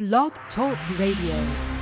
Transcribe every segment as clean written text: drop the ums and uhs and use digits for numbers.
Blog Talk Radio.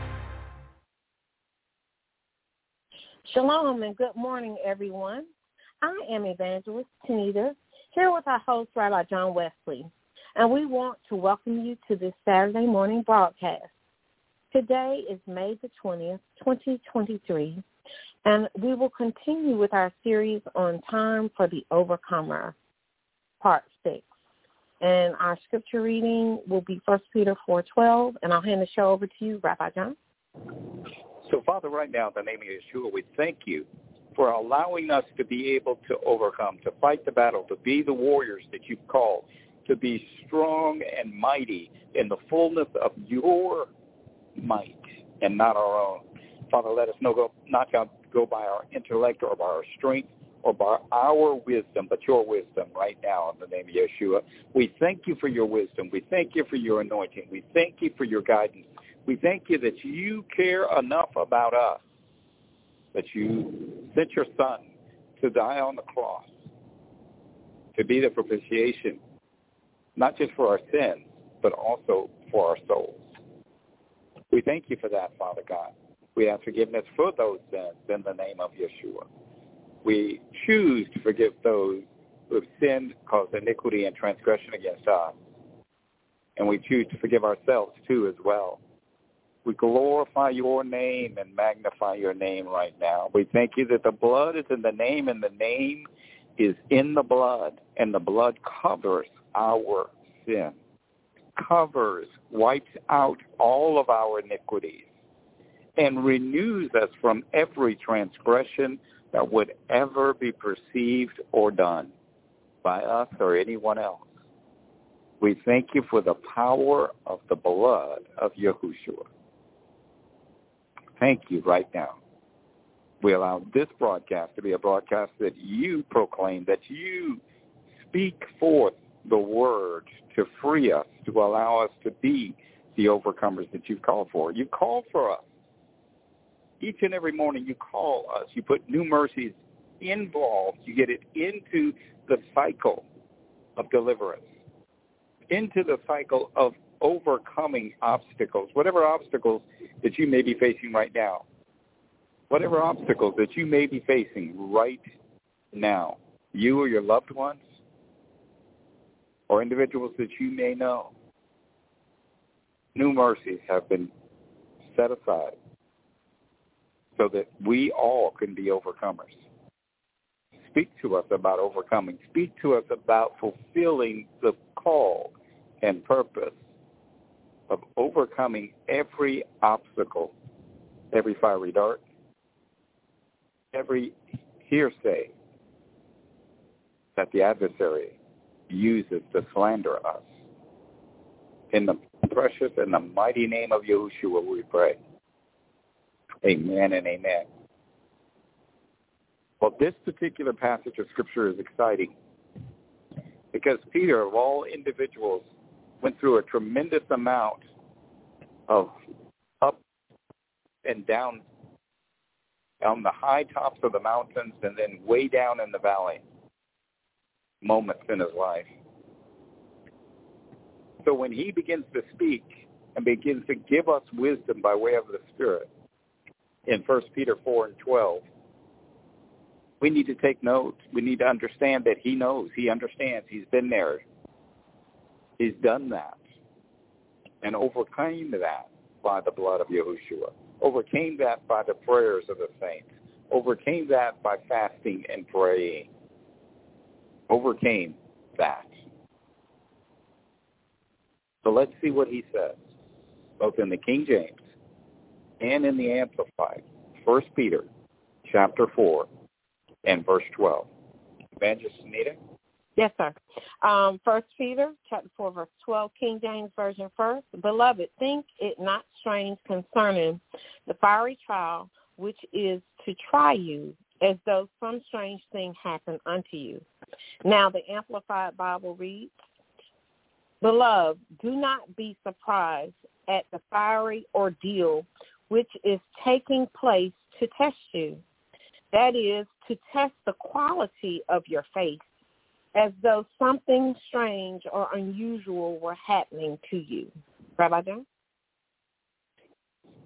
Shalom and good morning, everyone. I am Evangelist Tanita, here with our host, Rabbi John Wesley, and we want to welcome you to this Saturday morning broadcast. Today is May the 20th, 2023, and we will continue with our series on Time for the Overcomer, Part 6. And our scripture reading will be 1 Peter 4:12, and I'll hand the show over to you, Rabbi John. So, Father, right now, in the name of Yeshua, we thank you for allowing us to be able to overcome, to fight the battle, to be the warriors that you've called, to be strong and mighty in the fullness of your might and not our own. Father, let us not go by our intellect or by our strength or by our wisdom, but your wisdom right now in the name of Yeshua. We thank you for your wisdom. We thank you for your anointing. We thank you for your guidance. We thank you that you care enough about us, that you sent your Son to die on the cross, to be the propitiation, not just for our sins, but also for our souls. We thank you for that, Father God. We ask forgiveness for those sins in the name of Yeshua. We choose to forgive those who have sinned, caused iniquity and transgression against us. And we choose to forgive ourselves, too, as well. We glorify your name and magnify your name right now. We thank you that the blood is in the name, and the name is in the blood, and the blood covers our sin, wipes out all of our iniquities, and renews us from every transgression that would ever be perceived or done by us or anyone else. We thank you for the power of the blood of Yahushua. Thank you right now. We allow this broadcast to be a broadcast that you proclaim, that you speak forth the word to free us, to allow us to be the overcomers that you've called for. You called for us. Each and every morning you call us. You put new mercies involved. You get it into the cycle of deliverance, into the cycle of overcoming obstacles, whatever obstacles that you may be facing right now, whatever obstacles that you may be facing right now, you or your loved ones or individuals that you may know, new mercies have been set aside so that we all can be overcomers. Speak to us about overcoming. Speak to us about fulfilling the call and purpose of overcoming every obstacle, every fiery dart, every hearsay that the adversary uses to slander us. In the precious and the mighty name of Yahushua we pray. Amen and amen. Well, this particular passage of Scripture is exciting because Peter, of all individuals, went through a tremendous amount of up and down on the high tops of the mountains and then way down in the valley moments in his life. So when he begins to speak and begins to give us wisdom by way of the Spirit in 1 Peter 4:12, we need to take note. We need to understand that he knows, he understands, he's been there. He's done that and overcame that by the blood of Yahushua, overcame that by the prayers of the saints, overcame that by fasting and praying, overcame that. So let's see what he says, both in the King James and in the Amplified. 1 Peter chapter 4 and verse 12. Evangelist Anita? Yes, sir. 1 Peter chapter 4, verse 12, King James Version first. Beloved, think it not strange concerning the fiery trial which is to try you, as though some strange thing happened unto you. Now the Amplified Bible reads, Beloved, do not be surprised at the fiery ordeal which is taking place to test you. That is, to test the quality of your faith, as though something strange or unusual were happening to you. Rabbi John?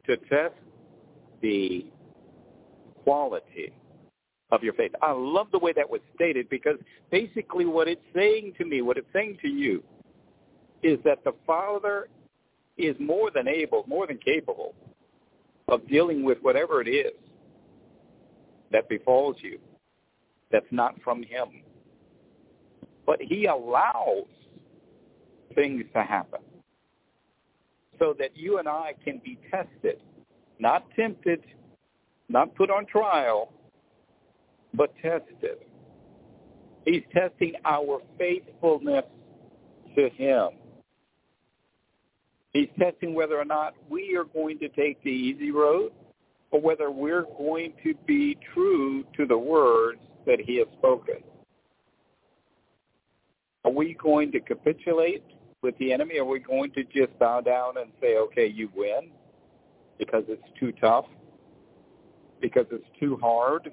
to test the quality of your faith. I love the way that was stated, because basically what it's saying to me, what it's saying to you, is that the Father is more than able, more than capable of dealing with whatever it is that befalls you that's not from him. But he allows things to happen so that you and I can be tested, not tempted, not put on trial, but tested. He's testing our faithfulness to him. He's testing whether or not we are going to take the easy road, or whether we're going to be true to the words that he has spoken. Are we going to capitulate with the enemy? Are we going to just bow down and say, okay, you win, because it's too tough, because it's too hard?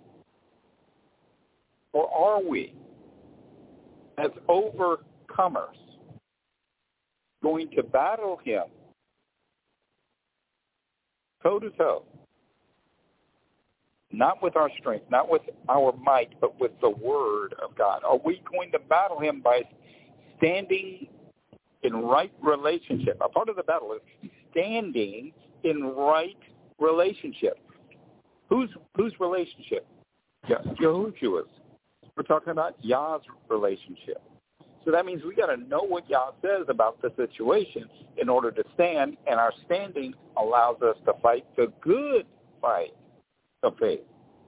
Or are we, as overcomers, going to battle him toe-to-toe, not with our strength, not with our might, but with the Word of God? Are we going to battle him by standing in right relationship? A part of the battle is standing in right relationship. Whose relationship? Yahushua's. We're talking about Yah's relationship. So that means we got to know what Yah says about the situation in order to stand, and our standing allows us to fight the good fight of faith.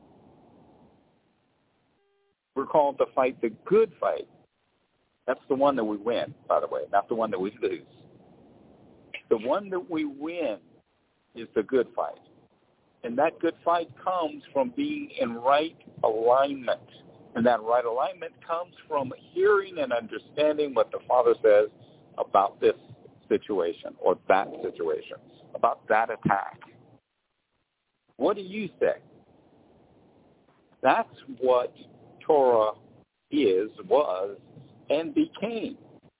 We're called to fight the good fight. That's the one that we win, by the way, not the one that we lose. The one that we win is the good fight. And that good fight comes from being in right alignment. And that right alignment comes from hearing and understanding what the Father says about this situation or that situation, about that attack. What do you say? That's what Torah is, was, and became.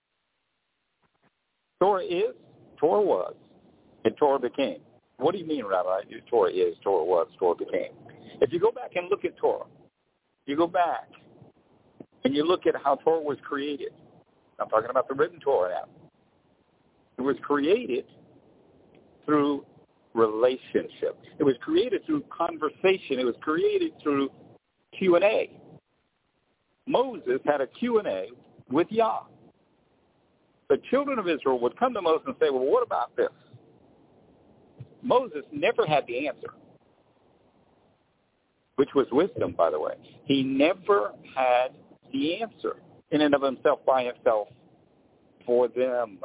Torah is, Torah was, and Torah became. What do you mean, Rabbi? Torah is, Torah was, Torah became. If you go back and look at Torah, you go back and you look at how Torah was created. I'm talking about the written Torah now. It was created through relationship. It was created through conversation. It was created through Q&A. Moses had a Q&A with Yah. The children of Israel would come to Moses and say, well, what about this? Moses never had the answer, which was wisdom, by the way. He never had the answer in and of himself, by himself, for them.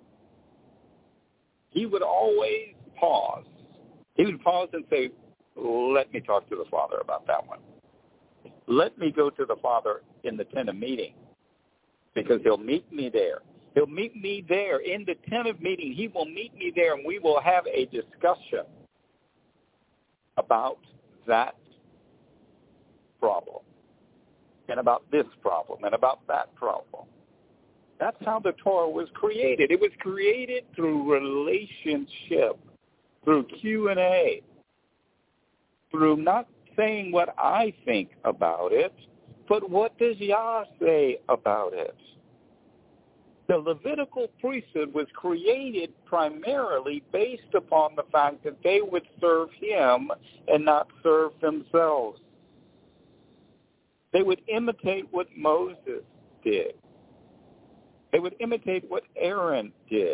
He would always pause. He would pause and say, let me talk to the Father about that one. Let me go to the Father in the tent of meeting, because he'll meet me there. He'll meet me there in the tent of meeting. He will meet me there, and we will have a discussion about that problem, and about this problem, and about that problem. That's how the Torah was created. It was created through relationship, through Q&A, through not saying what I think about it, but what does Yah say about it? The Levitical priesthood was created primarily based upon the fact that they would serve him and not serve themselves. They would imitate what Moses did. They would imitate what Aaron did.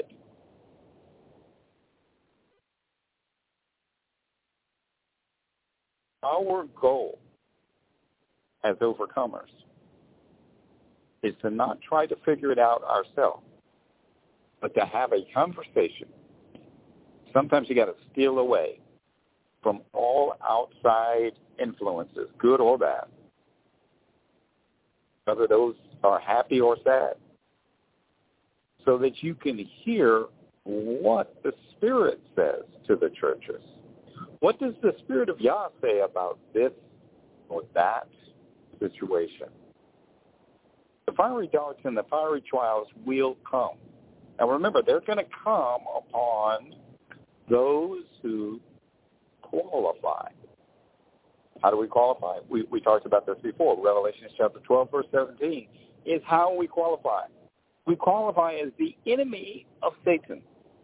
Our goal as overcomers is to not try to figure it out ourselves, but to have a conversation. Sometimes you got to steal away from all outside influences, good or bad, whether those are happy or sad, so that you can hear what the Spirit says to the churches. What does the Spirit of Yah say about this or that situation? The fiery darts and the fiery trials will come. Now remember, they're going to come upon those who How do we qualify? We talked about this before. Revelation chapter 12, verse 17 is how we qualify. We qualify as the enemy of Satan.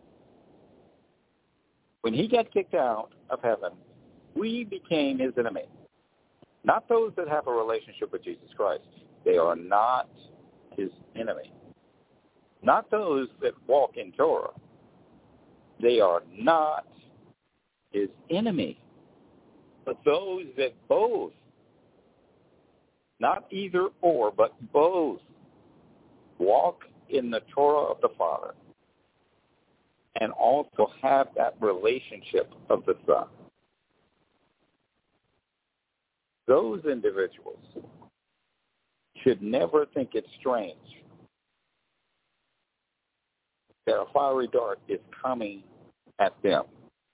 When he got kicked out of heaven, we became his enemy. Not those that have a relationship with Jesus Christ. They are not his enemy. Not those that walk in Torah. They are not his enemy. But those that both, not either or, but both, walk in the Torah of the Father and also have that relationship of the Son. Those individuals should never think it's strange that a fiery dart is coming at them.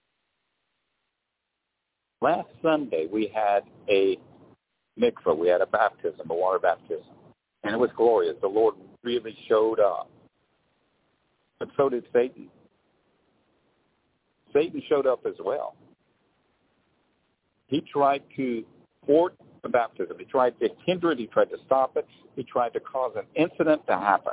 Last Sunday, we had a mikvah. We had a baptism, a water baptism. And it was glorious. The Lord really showed up. But so did Satan. Satan showed up as well. He tried to thwart the baptism. He tried to hinder it. He tried to stop it. He tried to cause an incident to happen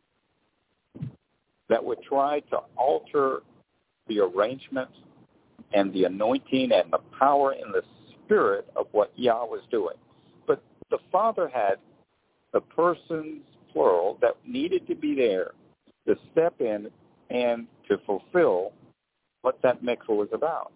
that would try to alter the arrangement and the anointing and the power and the spirit of what Yah was doing. But the Father had the persons, plural, that needed to be there to step in and to fulfill what that mikvah was about.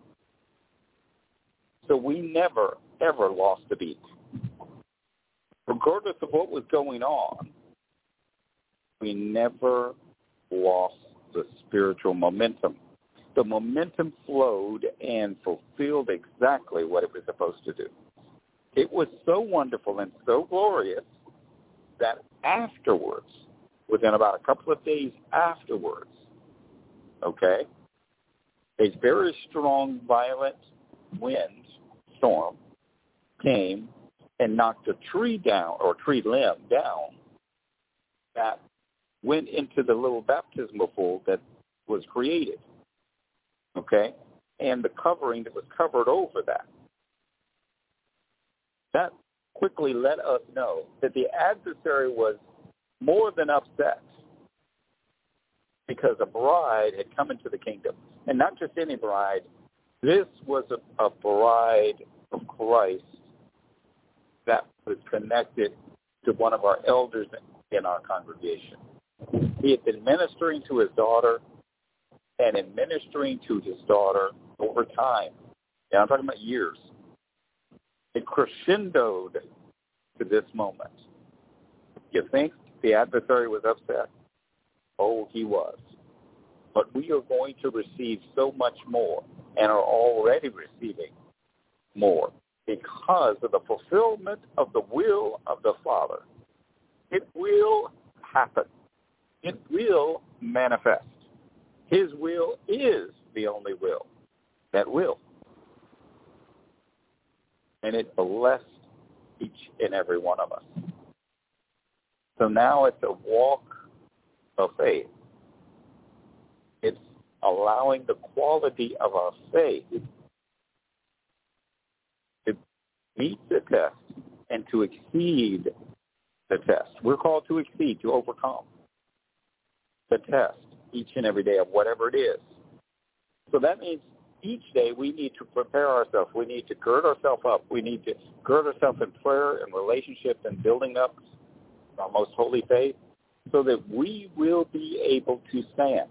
So we never, ever lost a beat. Regardless of what was going on, we never lost the spiritual momentum. The momentum flowed and fulfilled exactly what it was supposed to do. It was so wonderful and so glorious that afterwards, within about a couple of days afterwards, okay, a very strong, violent wind storm came and knocked a tree down, or tree limb down, that went into the little baptismal pool that was created, okay, and the covering that was covered over that. That quickly let us know that the adversary was more than upset because a bride had come into the kingdom. And not just any bride. This was a bride of Christ that was connected to one of our elders in our congregation. He had been ministering to his daughter, and in ministering to his daughter over time, and I'm talking about years, it crescendoed to this moment. You think the adversary was upset? Oh, he was. But we are going to receive so much more and are already receiving more because of the fulfillment of the will of the Father. It will happen. It will manifest. His will is the only will that will. And it blessed each and every one of us. So now it's a walk of faith. It's allowing the quality of our faith to meet the test and to exceed the test. We're called to exceed, to overcome the test each and every day of whatever it is. So that means each day we need to prepare ourselves. We need to gird ourselves up. We need to gird ourselves in prayer and relationship and building up our most holy faith so that we will be able to stand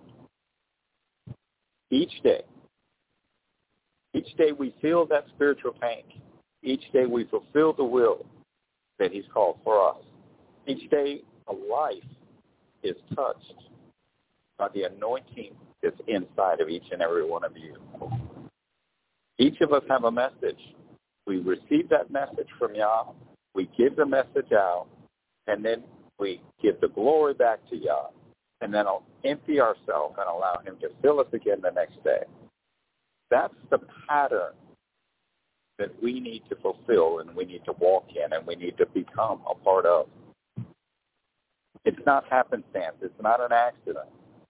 each day. Each day we feel that spiritual pain. Each day we fulfill the will that he's called for us. Each day a life is touched by the anointing that's inside of each and every one of you. Each of us have a message. We receive that message from Yah. We give the message out, and then we give the glory back to Yah, and then I'll empty ourselves and allow him to fill us again the next day. That's the pattern that we need to fulfill and we need to walk in and we need to become a part of. It's not happenstance. It's not an accident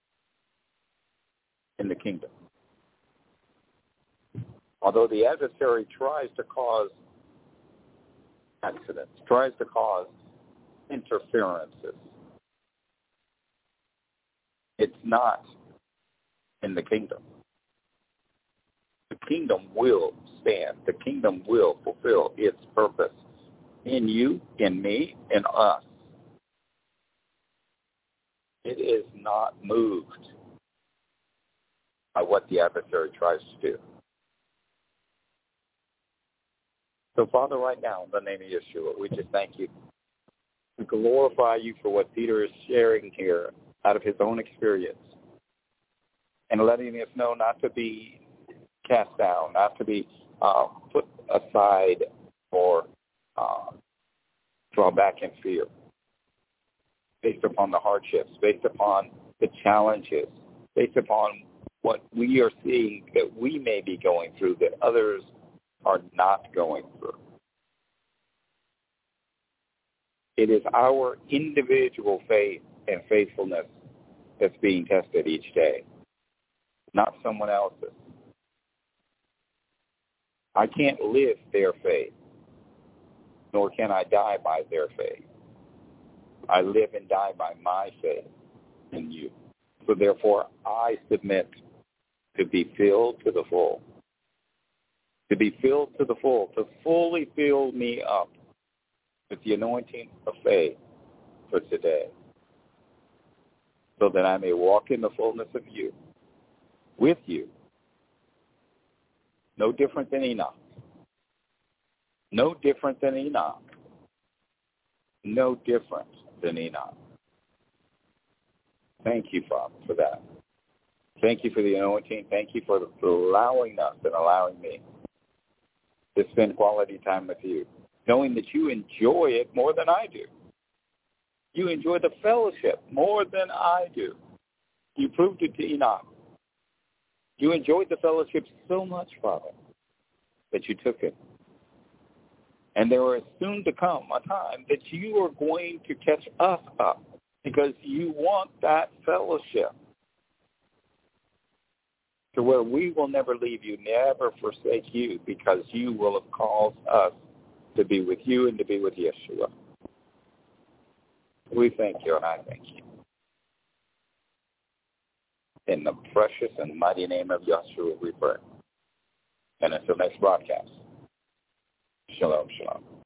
in the kingdom. Although the adversary tries to cause accidents, tries to cause interferences. It's not in the kingdom. The kingdom will stand. The kingdom will fulfill its purpose in you, in me, in us. It is not moved by what the adversary tries to do. So, Father, right now, in the name of Yeshua, we just thank you. We glorify you for what Peter is sharing here out of his own experience and letting us know not to be cast down, not to be put aside or draw back in fear based upon the hardships, based upon the challenges, based upon what we are seeing that we may be going through that others are not going through. It is our individual faith and faithfulness that's being tested each day, not someone else's. I can't live their faith, nor can I die by their faith. I live and die by my faith in you. So therefore, I submit to be filled to the full. To be filled to the full, to fully fill me up with the anointing of faith for today, so that I may walk in the fullness of you, with you, no different than Enoch. No different than Enoch. No different than Enoch. Thank you, Father, for that. Thank you for the anointing. Thank you for allowing us and allowing me to spend quality time with you, knowing that you enjoy it more than I do. You enjoy the fellowship more than I do. You proved it to Enoch. You enjoyed the fellowship so much, Father, that you took it. And there is soon to come a time that you are going to catch us up because you want that fellowship to where we will never leave you, never forsake you, because you will have called us to be with you and to be with Yeshua. We thank you, and I thank you. In the precious and mighty name of Yeshua, we pray. And until next broadcast, shalom, shalom.